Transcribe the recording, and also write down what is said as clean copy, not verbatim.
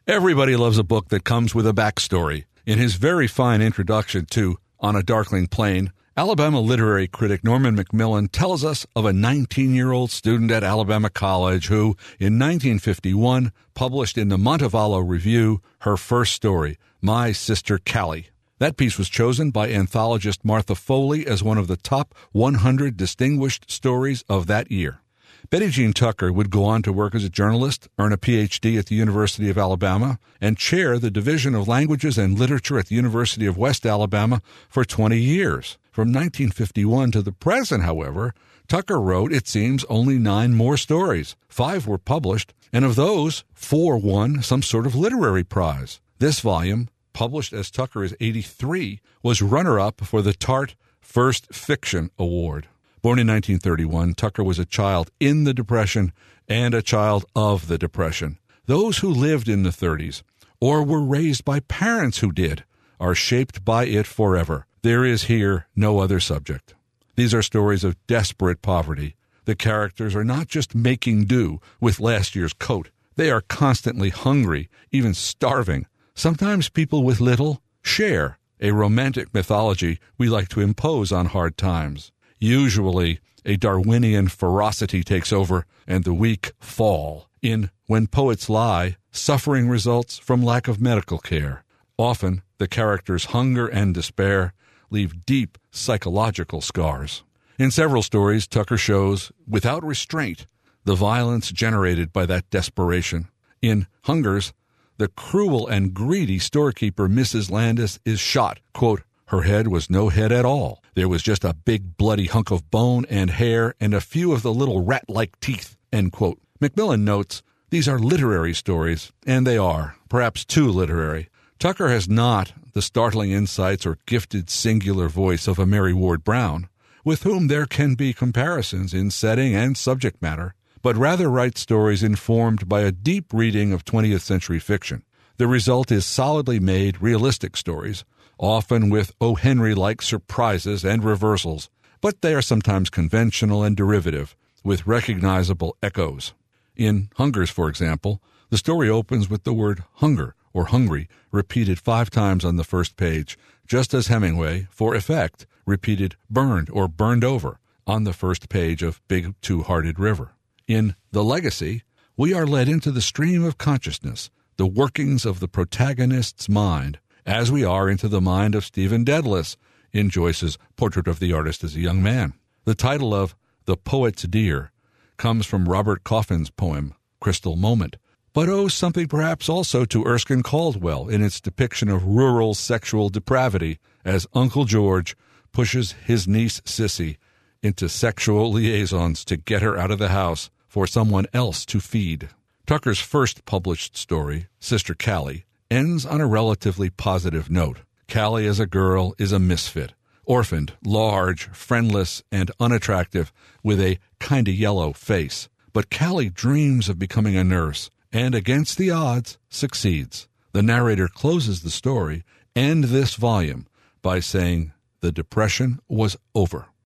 Everybody loves a book that comes with a backstory. In his very fine introduction to On a Darkling Plain, Alabama literary critic Norman Macmillan tells us of a 19-year-old student at Alabama College who, in 1951, published in the Montevallo Review her first story, My Sister Callie. That piece was chosen by anthologist Martha Foley as one of the top 100 distinguished stories of that year. Betty Jean Tucker would go on to work as a journalist, earn a Ph.D. at the University of Alabama, and chair the Division of Languages and Literature at the University of West Alabama for 20 years. From 1951 to the present, however, Tucker wrote, it seems, only 9 more stories. 5 were published, and of those, 4 won some sort of literary prize. This volume, published as Tucker is 83, was runner-up for the Tart First Fiction Award. Born in 1931, Tucker was a child in the Depression and a child of the Depression. Those who lived in the 30s, or were raised by parents who did, are shaped by it forever. There is here no other subject. These are stories of desperate poverty. The characters are not just making do with last year's coat. They are constantly hungry, even starving. Sometimes people with little share, a romantic mythology we like to impose on hard times. Usually, a Darwinian ferocity takes over and the weak fall. In When Poets Lie, suffering results from lack of medical care. Often, the characters' hunger and despair leave deep psychological scars. In several stories, Tucker shows, without restraint, the violence generated by that desperation. In Hungers, the cruel and greedy storekeeper Mrs. Landis is shot, quote, her head was no head at all. There was just a big bloody hunk of bone and hair and a few of the little rat-like teeth, end quote. Macmillan notes, these are literary stories, and they are, perhaps too literary. Tucker has not the startling insights or gifted singular voice of a Mary Ward Brown, with whom there can be comparisons in setting and subject matter, but rather writes stories informed by a deep reading of 20th century fiction. The result is solidly made, realistic stories, often with O. Henry-like surprises and reversals, but they are sometimes conventional and derivative, with recognizable echoes. In Hungers, for example, the story opens with the word hunger or hungry repeated 5 times on the first page, just as Hemingway, for effect, repeated burned or burned over on the first page of Big Two-Hearted River. In The Legacy, we are led into the stream of consciousness, the workings of the protagonist's mind, as we are into the mind of Stephen Dedalus in Joyce's Portrait of the Artist as a Young Man. The title of The Poet's Dear comes from Robert Coffin's poem, Crystal Moment, but owes something perhaps also to Erskine Caldwell in its depiction of rural sexual depravity as Uncle George pushes his niece Sissy into sexual liaisons to get her out of the house for someone else to feed. Tucker's first published story, Sister Callie, ends on a relatively positive note. Callie as a girl is a misfit, orphaned, large, friendless, and unattractive, with a kinda yellow face. But Callie dreams of becoming a nurse, and against the odds, succeeds. The narrator closes the story and this volume by saying, the Depression was over.